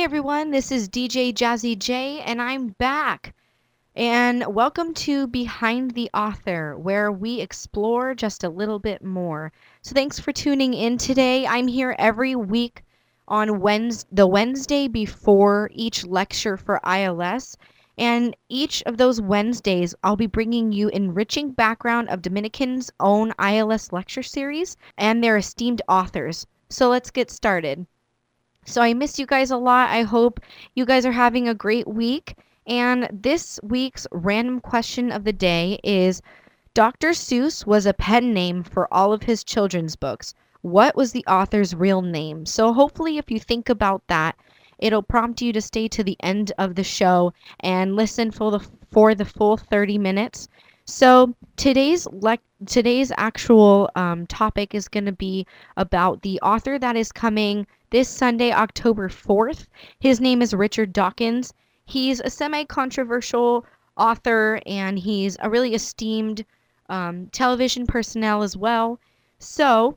Hey everyone, this is DJ Jazzy J, and I'm back. And welcome to Behind the Author, where we explore just a little bit more. So thanks for tuning in today. I'm here every week on the Wednesday before each lecture for ILS. And each of those Wednesdays, I'll be bringing you enriching background of Dominican's own ILS lecture series and their esteemed authors. So let's get started. So I miss you guys a lot. I hope you guys are having a great week. And this week's random question of the day is Dr. Seuss was a pen name for all of his children's books. What was the author's real name? So hopefully if you think about that, it'll prompt you to stay to the end of the show and listen for the full 30 minutes. So today's actual topic is going to be about the author that is coming this Sunday, October 4th. His name is Richard Dawkins. He's a semi-controversial author, and he's a really esteemed television personnel as well. So,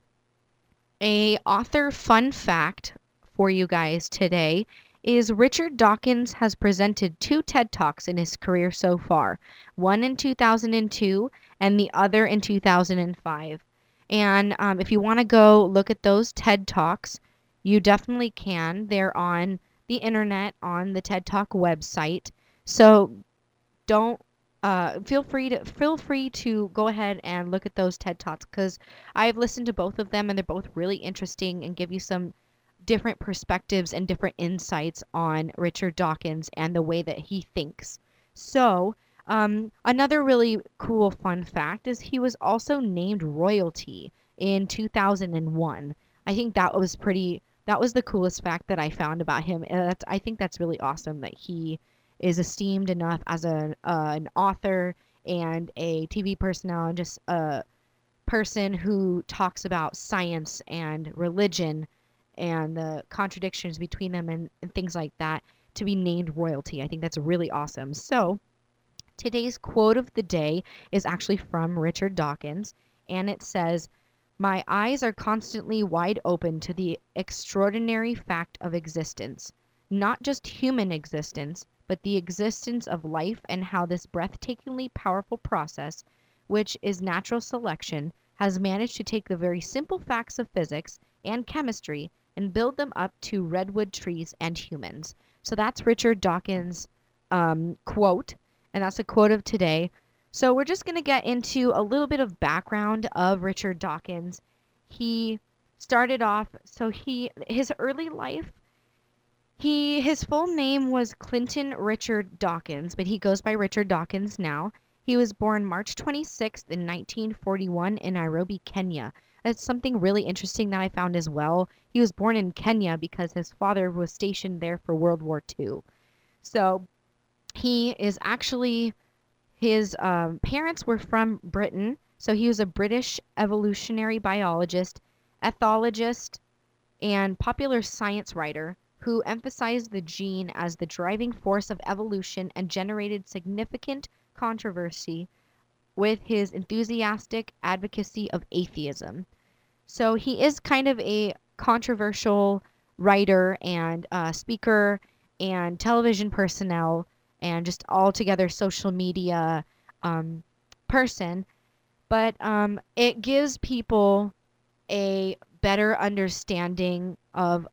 a author fun fact for you guys today is Richard Dawkins has presented 2 TED Talks in his career so far, one in 2002 and the other in 2005. And if you want to go look at those TED Talks, you definitely can. They're on the internet on the TED Talk website. So don't feel free to go ahead and look at those TED Talks because I've listened to both of them and they're both really interesting and give you some different perspectives and different insights on Richard Dawkins and the way that he thinks. So another really cool fun fact is he was also named royalty in 2001. I think that was the coolest fact that I found about him. I think that's really awesome that he is esteemed enough as an author and a TV personnel and just a person who talks about science and religion and the contradictions between them and things like that to be named royalty. I think that's really awesome. So today's quote of the day is actually from Richard Dawkins, and it says, "My eyes are constantly wide open to the extraordinary fact of existence, not just human existence, but the existence of life and how this breathtakingly powerful process, which is natural selection, has managed to take the very simple facts of physics and chemistry and build them up to redwood trees and humans." So that's Richard Dawkins' quote, and that's a quote of today. So we're just going to get into a little bit of background of Richard Dawkins. He started off, his early life, his full name was Clinton Richard Dawkins, but he goes by Richard Dawkins now. He was born March 26th in 1941 in Nairobi, Kenya. That's something really interesting that I found as well. He was born in Kenya because his father was stationed there for World War II. So he is actually, his parents were from Britain. So he was a British evolutionary biologist, ethologist, and popular science writer who emphasized the gene as the driving force of evolution and generated significant controversy with his enthusiastic advocacy of atheism. So he is kind of a controversial writer and speaker and television personnel and just altogether social media person. But it gives people a better understanding of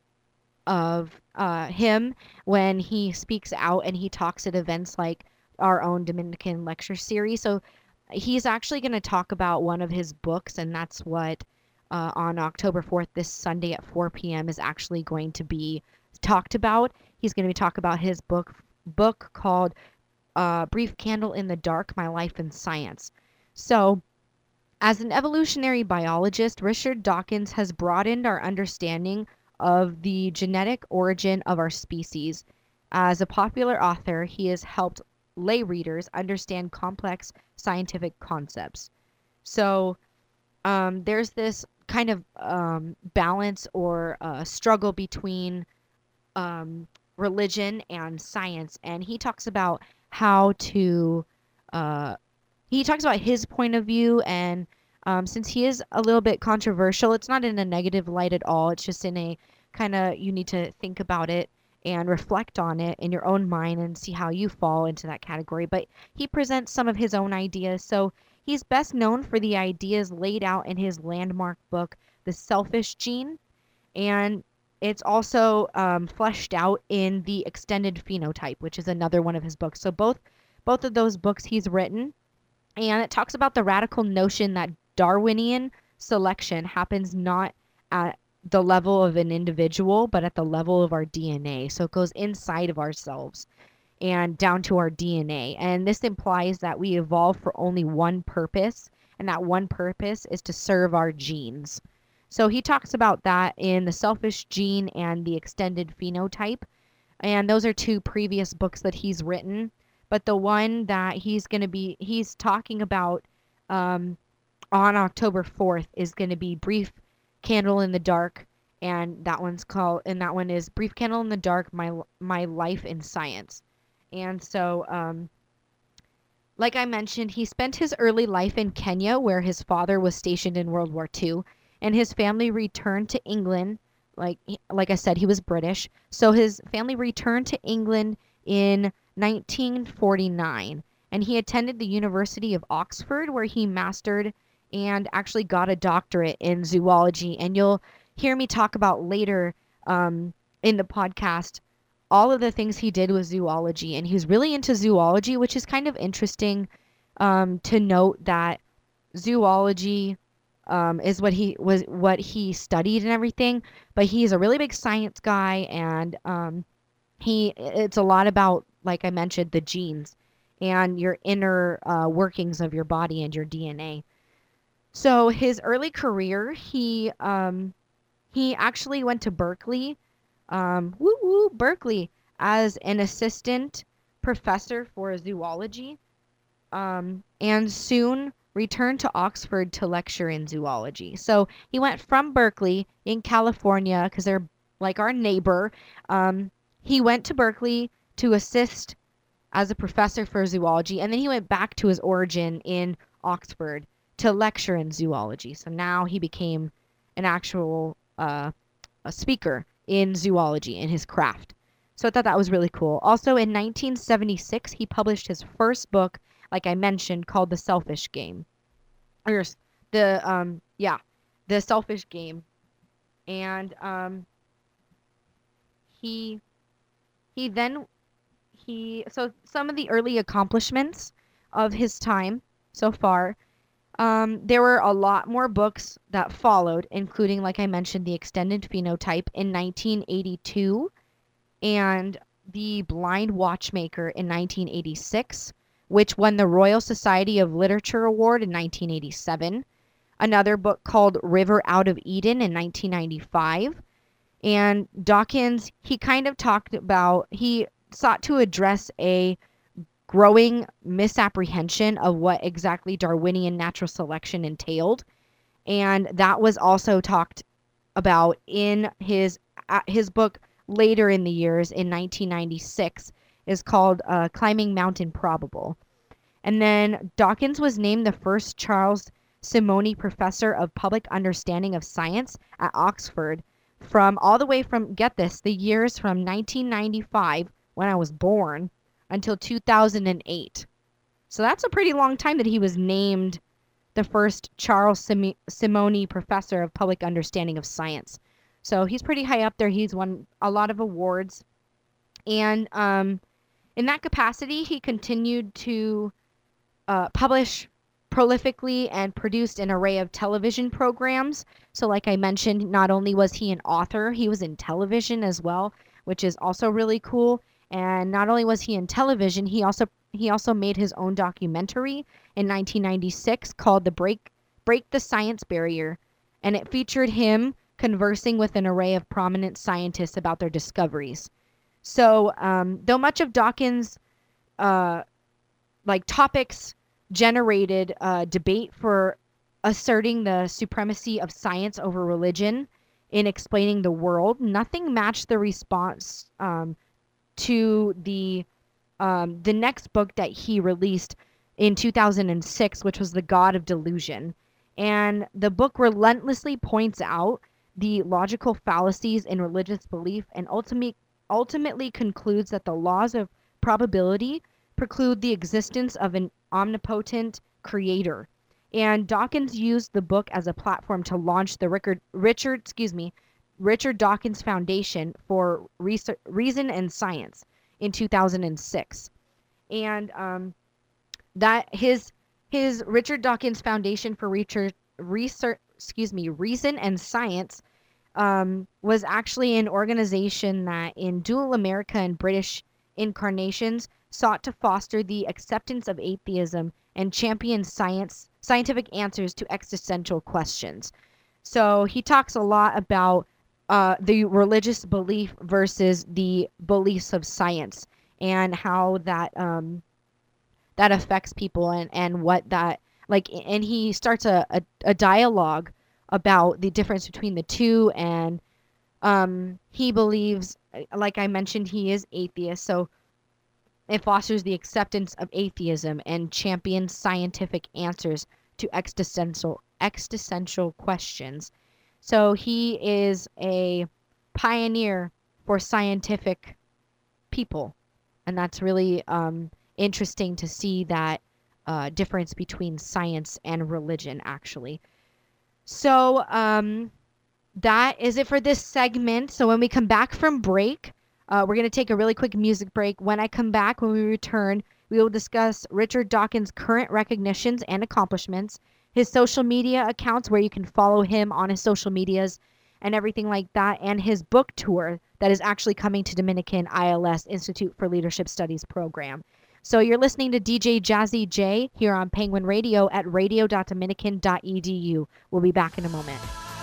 him when he speaks out and he talks at events like our own Dominican lecture series. So he's actually going to talk about one of his books, and that's what on October 4th, this Sunday at 4 p.m. is actually going to be talked about. He's going to be talking about his book called Brief Candle in the Dark, My Life in Science. So as an evolutionary biologist, Richard Dawkins has broadened our understanding of the genetic origin of our species. As a popular author, he has helped lay readers understand complex scientific concepts. So there's this kind of balance or struggle between religion and science, and he talks about he talks about his point of view, and since he is a little bit controversial, it's not in a negative light at all. It's just in a kind of, you need to think about it and reflect on it in your own mind and see how you fall into that category. But he presents some of his own ideas. So he's best known for the ideas laid out in his landmark book, The Selfish Gene. And it's also fleshed out in The Extended Phenotype, which is another one of his books. So both of those books he's written. And it talks about the radical notion that Darwinian selection happens not at the level of an individual, but at the level of our DNA. So it goes inside of ourselves and down to our DNA. And this implies that we evolve for only one purpose, and that one purpose is to serve our genes. So he talks about that in The Selfish Gene and The Extended Phenotype. And those are two previous books that he's written. But the one that he's talking about on October 4th is going to be Brief Candle in the Dark. And that one is Brief Candle in the Dark, My Life in Science. And so, like I mentioned, he spent his early life in Kenya, where his father was stationed in World War II, and his family returned to England. Like I said, he was British, so his family returned to England in 1949, and he attended the University of Oxford, where he mastered and actually got a doctorate in zoology. And you'll hear me talk about later in the podcast all of the things he did with zoology, and he was really into zoology, which is kind of interesting to note that zoology is what he studied and everything, but he's a really big science guy, and it's a lot about, like I mentioned, the genes and your inner workings of your body and your DNA. So his early career, he actually went to Berkeley, Berkeley, as an assistant professor for zoology, and soon returned to Oxford to lecture in zoology. So he went from Berkeley in California, because they're like our neighbor. He went to Berkeley to assist as a professor for zoology, and then he went back to his origin in Oxford to lecture in zoology. So now he became an actual a speaker in zoology in his craft. So I thought that was really cool. Also in 1976, he published his first book, like I mentioned, called The Selfish Game. Or The Selfish Game. And so some of the early accomplishments of his time so far, there were a lot more books that followed, including, like I mentioned, The Extended Phenotype in 1982 and The Blind Watchmaker in 1986, which won the Royal Society of Literature Award in 1987. Another book called River Out of Eden in 1995. And Dawkins, he sought to address a growing misapprehension of what exactly Darwinian natural selection entailed. And that was also talked about in his book later in the years in 1996, is called Climbing Mount Improbable. And then Dawkins was named the first Charles Simonyi Professor of Public Understanding of Science at Oxford get this, the years from 1995, when I was born, until 2008. So that's a pretty long time that he was named the first Charles Simonyi Professor of Public Understanding of Science. So he's pretty high up there. He's won a lot of awards. And in that capacity, he continued to publish prolifically and produced an array of television programs. So like I mentioned, not only was he an author, he was in television as well, which is also really cool. And not only was he in television, he also made his own documentary in 1996 called Break the Science Barrier, and it featured him conversing with an array of prominent scientists about their discoveries. So, though much of Dawkins' topics generated debate for asserting the supremacy of science over religion in explaining the world, nothing matched the response to the next book that he released in 2006, which was The God of Delusion. And the book relentlessly points out the logical fallacies in religious belief and ultimately concludes that the laws of probability preclude the existence of an omnipotent creator. And Dawkins used the book as a platform to launch the Richard Dawkins Foundation for Reason and Science in 2006. And that his Richard Dawkins Foundation for Reason and Science was actually an organization that in dual America and British incarnations sought to foster the acceptance of atheism and champion scientific answers to existential questions. So he talks a lot about the religious belief versus the beliefs of science and how that that affects people and what that like, and he starts a dialogue about the difference between the two. And he believes, like I mentioned, he is atheist, so it fosters the acceptance of atheism and champions scientific answers to existential questions. So he is a pioneer for scientific people, and that's really interesting to see that difference between science and religion, actually. So that is it for this segment. So when we come back from break, we're going to take a really quick music break. When I come back, when we return, we will discuss Richard Dawkins' current recognitions and accomplishments, his social media accounts where you can follow him on his social medias and everything like that, and his book tour that is actually coming to Dominican ILS Institute for Leadership Studies program. So you're listening to DJ Jazzy J here on Penguin Radio at radio.dominican.edu. We'll be back in a moment.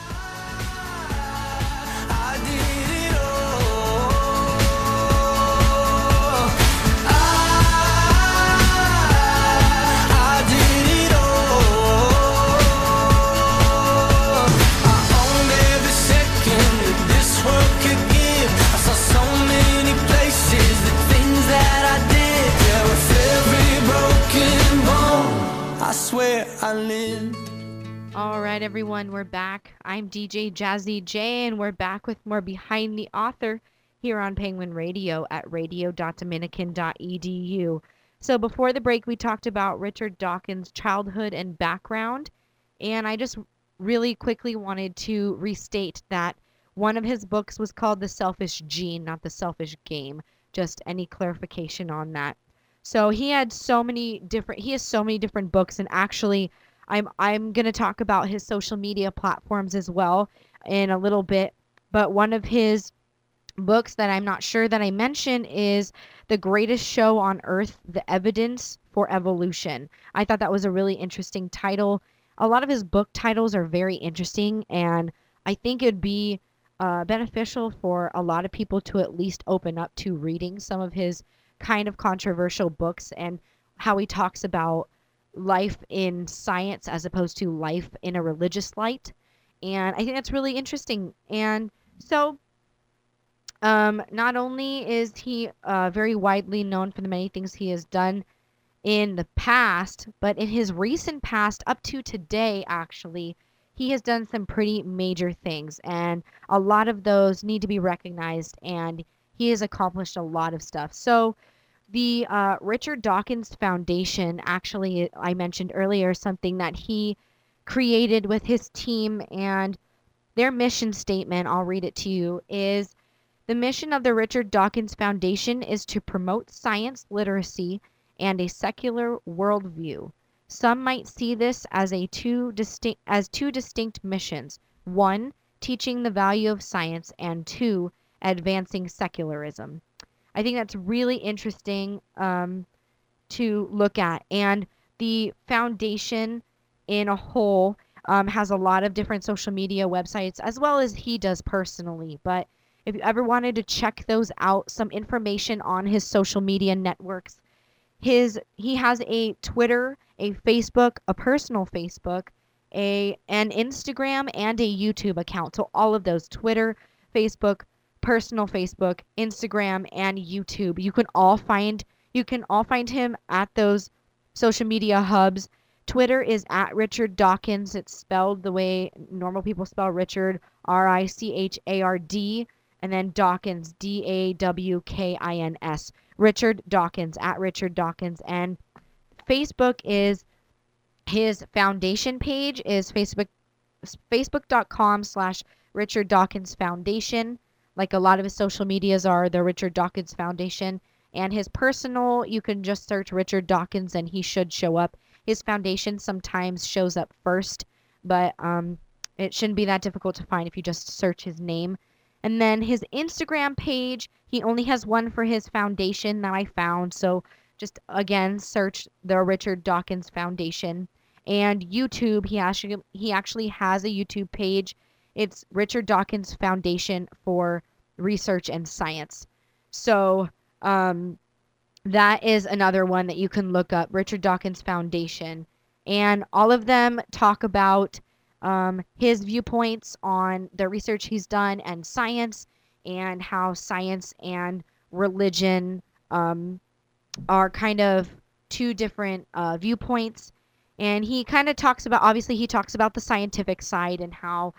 I swear I lived. All right, everyone, we're back. I'm DJ Jazzy J, and we're back with more Behind the Author here on Penguin Radio at radio.dominican.edu. So before the break, we talked about Richard Dawkins' childhood and background, and I just really quickly wanted to restate that one of his books was called The Selfish Gene, not The Selfish Game. Just any clarification on that. So he has so many different books, and actually I'm going to talk about his social media platforms as well in a little bit. But one of his books that I'm not sure that I mentioned is The Greatest Show on Earth: The Evidence for Evolution. I thought that was a really interesting title. A lot of his book titles are very interesting, and I think it'd be beneficial for a lot of people to at least open up to reading some of his kind of controversial books and how he talks about life in science as opposed to life in a religious light. And I think that's really interesting. And so not only is he very widely known for the many things he has done in the past, but in his recent past up to today, actually, he has done some pretty major things, and a lot of those need to be recognized, and he has accomplished a lot of stuff. So the Richard Dawkins Foundation, actually, I mentioned earlier, something that he created with his team, and their mission statement, I'll read it to you, is the mission of the Richard Dawkins Foundation is to promote science literacy and a secular worldview. Some might see this as two distinct missions. One, teaching the value of science, and two, advancing secularism. I think that's really interesting to look at. And the foundation in a whole has a lot of different social media websites, as well as he does personally. But if you ever wanted to check those out, some information on his social media networks, he has a Twitter, a Facebook, a personal Facebook, an Instagram, and a YouTube account. So all of those: Twitter, Facebook, personal Facebook, Instagram, and YouTube. You can all find him at those social media hubs. Twitter is at Richard Dawkins. It's spelled the way normal people spell Richard, Richard. and then Dawkins, Dawkins, Richard Dawkins, at Richard Dawkins. And Facebook is his foundation page is facebook.com/Richard Dawkins Foundation. Like a lot of his social medias are the Richard Dawkins Foundation. And his personal, you can just search Richard Dawkins and he should show up. His foundation sometimes shows up first, but it shouldn't be that difficult to find if you just search his name. And then his Instagram page, he only has one for his foundation that I found. So just again, search the Richard Dawkins Foundation. And YouTube, he actually has a YouTube page. It's Richard Dawkins Foundation for Research and Science. So that is another one that you can look up, Richard Dawkins Foundation. And all of them talk about his viewpoints on the research he's done and science, and how science and religion are kind of two different viewpoints. And he kind of talks about, obviously he talks about the scientific side and how,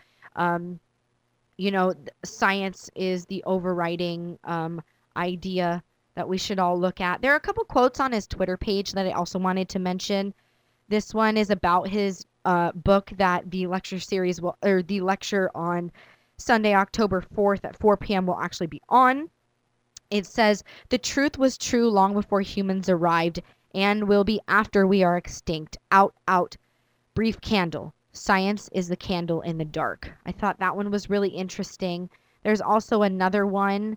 science is the overriding idea that we should all look at. There are a couple quotes on his Twitter page that I also wanted to mention. This one is about his book that the lecture series the lecture on Sunday, October 4th at 4 p.m. will actually be on. It says, "The truth was true long before humans arrived and will be after we are extinct. Out, out, brief candle. Science is the candle in the dark." I thought that one was really interesting. There's also another one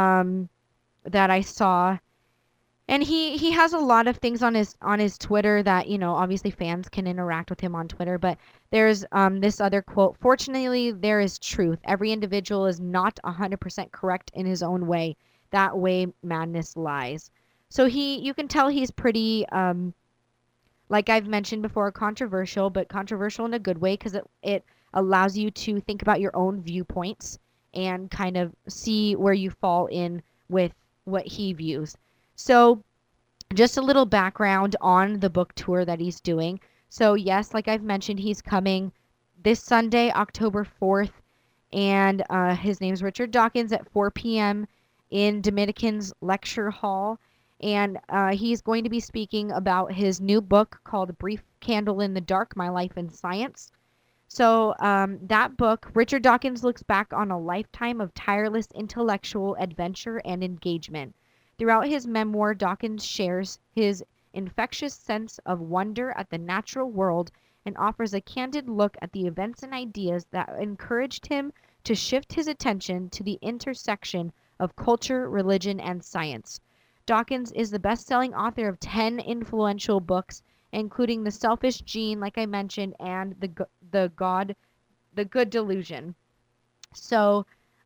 that I saw, and he has a lot of things on his Twitter that, obviously fans can interact with him on Twitter. But there's this other quote: "Fortunately, there is truth. Every individual is not 100% correct in his own way. That way madness lies." So you can tell he's pretty, like I've mentioned before, controversial, but controversial in a good way, because it allows you to think about your own viewpoints and kind of see where you fall in with what he views. So just a little background on the book tour that he's doing. So yes, like I've mentioned, he's coming this Sunday, October 4th, and his name's Richard Dawkins at 4 p.m. in Dominican's Lecture Hall. And he's going to be speaking about his new book called Brief Candle in the Dark, My Life in Science. So that book, Richard Dawkins looks back on a lifetime of tireless intellectual adventure and engagement. Throughout his memoir, Dawkins shares his infectious sense of wonder at the natural world and offers a candid look at the events and ideas that encouraged him to shift his attention to the intersection of culture, religion, and science. Dawkins is the best-selling author of 10 influential books, including The Selfish Gene, like I mentioned, and The Good Delusion. So,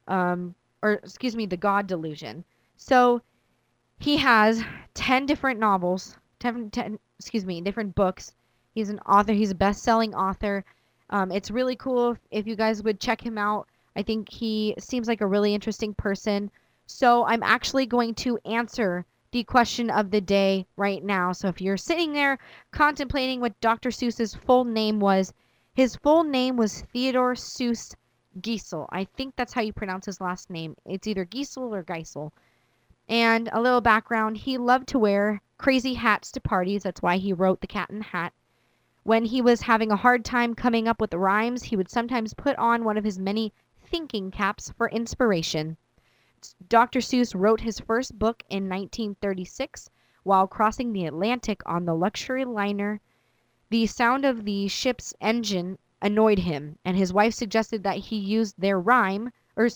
The God Delusion. So, he has 10 different novels, 10 different books. He's an author. He's a best-selling author. It's really cool if you guys would check him out. I think he seems like a really interesting person. So I'm actually going to answer the question of the day right now. So if you're sitting there contemplating what Dr. Seuss's full name was, his full name was Theodore Seuss Geisel. I think that's how you pronounce his last name. It's either Geisel or Geisel. And a little background, he loved to wear crazy hats to parties. That's why he wrote The Cat in the Hat. When he was having a hard time coming up with the rhymes, he would sometimes put on one of his many thinking caps for inspiration. Dr. Seuss wrote his first book in 1936 while crossing the Atlantic on the luxury liner. The sound of the ship's engine annoyed him, and his wife suggested that he use their rhythm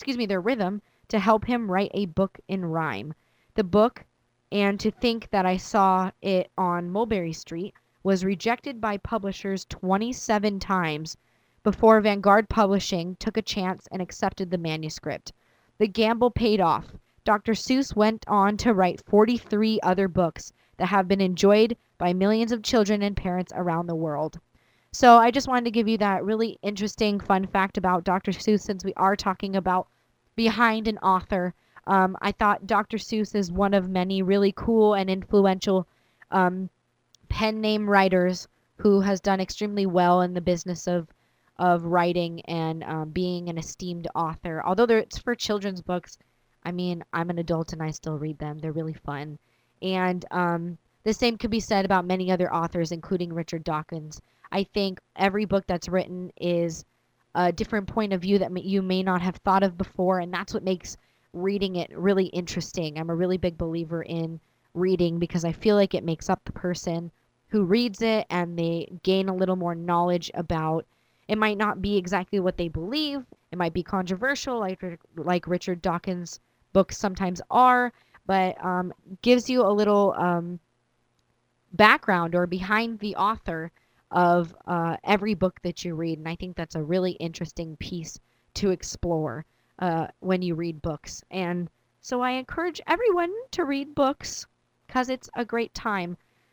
to help him write a book in rhyme. The book, And to Think That I Saw It on Mulberry Street, was rejected by publishers 27 times before Vanguard Publishing took a chance and accepted the manuscript. The gamble paid off. Dr. Seuss went on to write 43 other books that have been enjoyed by millions of children and parents around the world. So I just wanted to give you that really interesting fun fact about Dr. Seuss, since we are talking about behind an author. I thought Dr. Seuss is one of many really cool and influential pen name writers who has done extremely well in the business of of writing and being an esteemed author. Although it's for children's books, I mean, I'm an adult and I still read them. They're really fun. And the same could be said about many other authors, including Richard Dawkins. I think every book that's written is a different point of view that you may not have thought of before, and that's what makes reading it really interesting. I'm a really big believer in reading because I feel like it makes up the person who reads it, and they gain a little more knowledge about. It might not be exactly what they believe. It might be controversial, like Richard Dawkins' books sometimes are, but gives you a little background or behind the author of every book that you read. And I think that's a really interesting piece to explore when you read books. And so I encourage everyone to read books because it's a great time.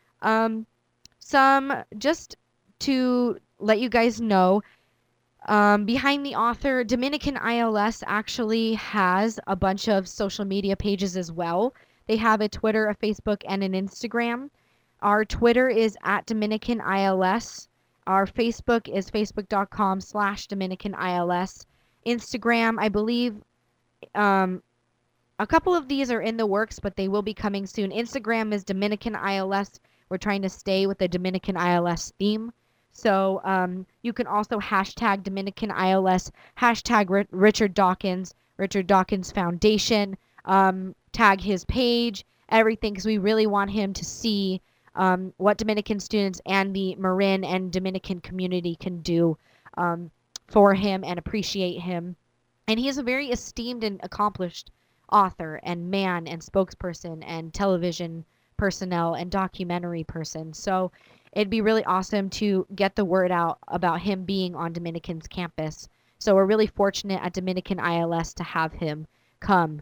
Just to let you guys know, behind the author, Dominican ILS actually has a bunch of social media pages as well. They have a Twitter, a Facebook, and an Instagram. Our Twitter is at Dominican ILS. Our Facebook is facebook.com/Dominican ILS. Instagram, I believe a couple of these are in the works, but they will be coming soon. Instagram is Dominican ILS. We're trying to stay with the Dominican ILS theme. So you can also hashtag Dominican ILS, hashtag Richard Dawkins, Richard Dawkins Foundation, tag his page, everything, because we really want him to see what Dominican students and the Marin and Dominican community can do for him and appreciate him. And he is a very esteemed and accomplished author and man and spokesperson and television personnel and documentary person. So it'd be really awesome to get the word out about him being on Dominican's campus. So we're really fortunate at Dominican ILS to have him come.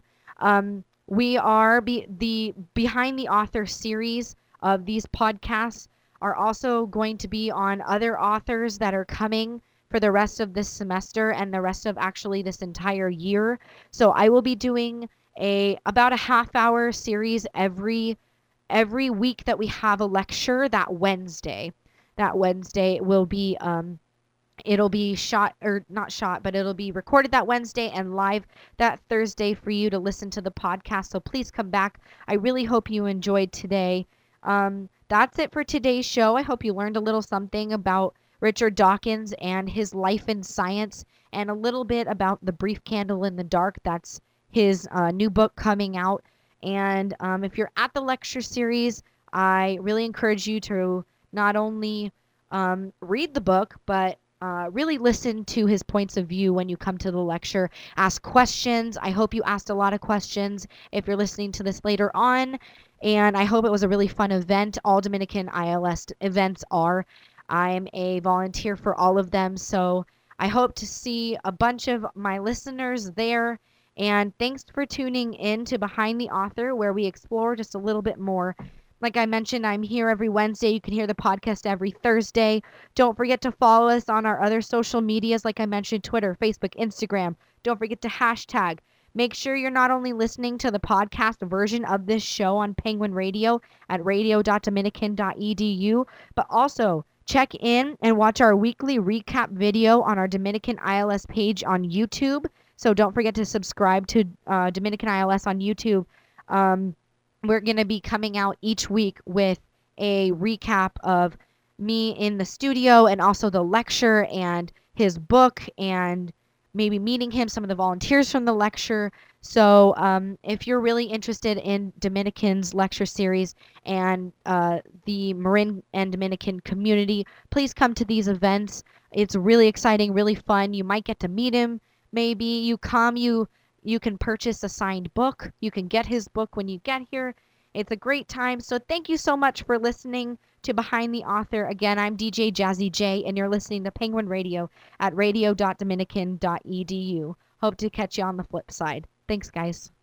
We are the Behind the Author series of these podcasts are also going to be on other authors that are coming for the rest of this semester and the rest of actually this entire year. So I will be doing about a half-hour series every week that we have a lecture. That Wednesday will be it'll be it'll be recorded that Wednesday and live that Thursday for you to listen to the podcast. So please come back. I really hope you enjoyed today. That's it for today's show. I hope you learned a little something about Richard Dawkins and his life in science, and a little bit about The Brief Candle in the Dark. That's his new book coming out. And if you're at the lecture series, I really encourage you to not only read the book, but really listen to his points of view when you come to the lecture. Ask questions. I hope you asked a lot of questions if you're listening to this later on. And I hope it was a really fun event. All Dominican ILS events are. I'm a volunteer for all of them. So I hope to see a bunch of my listeners there. And thanks for tuning in to Behind the Author, where we explore just a little bit more. Like I mentioned, I'm here every Wednesday. You can hear the podcast every Thursday. Don't forget to follow us on our other social medias, like I mentioned, Twitter, Facebook, Instagram. Don't forget to hashtag. Make sure you're not only listening to the podcast version of this show on Penguin Radio at radio.dominican.edu, but also check in and watch our weekly recap video on our Dominican ILS page on YouTube. So don't forget to subscribe to Dominican ILS on YouTube. We're going to be coming out each week with a recap of me in the studio and also the lecture and his book and maybe meeting him, some of the volunteers from the lecture. So if you're really interested in Dominican's lecture series and the Marin and Dominican community, please come to these events. It's really exciting, really fun. You might get to meet him. Maybe you come, you can purchase a signed book. You can get his book when you get here. It's a great time. So thank you so much for listening to Behind the Author. Again, I'm DJ Jazzy J, and you're listening to Penguin Radio at radio.dominican.edu. Hope to catch you on the flip side. Thanks, guys.